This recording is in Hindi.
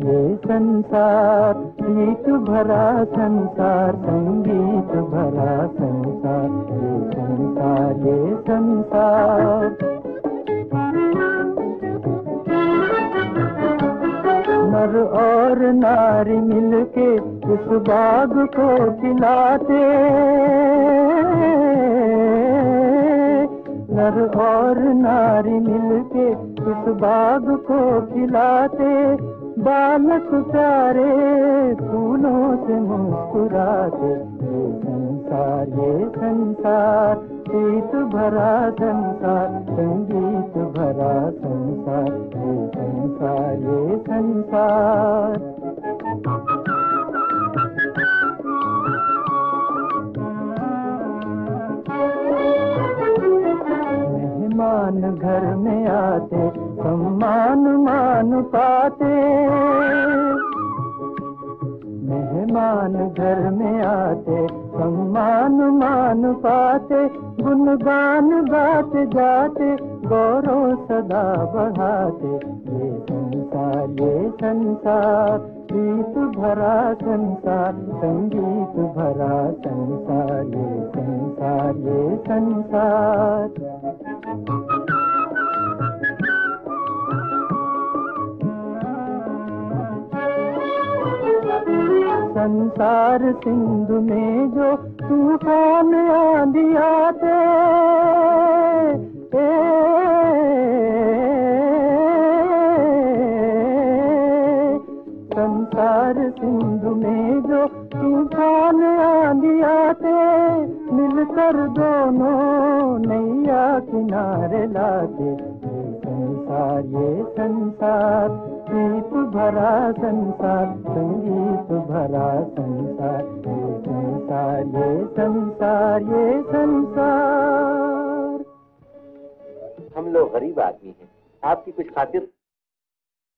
ये संसार, गीत भरा संसार, संगीत भरा संसार, ये संसार, ये संसार। नर और नारी मिलके इस बाग को खिलाते, नर और नारी मिलके इस बाग को खिलाते, बालक प्यारे फूलों से मुस्कुराते। ये संसार, ये संसार, गीत भरा संसार, संगीत भरा संसार, ये संसार, ये संसार। मेहमान घर में आते, सम्मान मान पाते, मेहमान घर में आते, सम्मान मान पाते, गुणगान गाते जाते, गौरव सदा बढ़ाते। ये संसार, ये संसार, गीत भरा संसार, संगीत भरा संसार, ये संसार, ये संसार। संसार सिंधु में जो तूफान आंधी आते, संसार सिंधु में जो तूफान आंधी आते, मिलकर दोनों नैया किनारे लाते। ये संसार, ये संसार, गीत भरा संसार, संगीत भरा संसार, ये संसार, ये संसार, ये संसार। हम लोग गरीब आदमी हैं, आपकी कुछ खातिर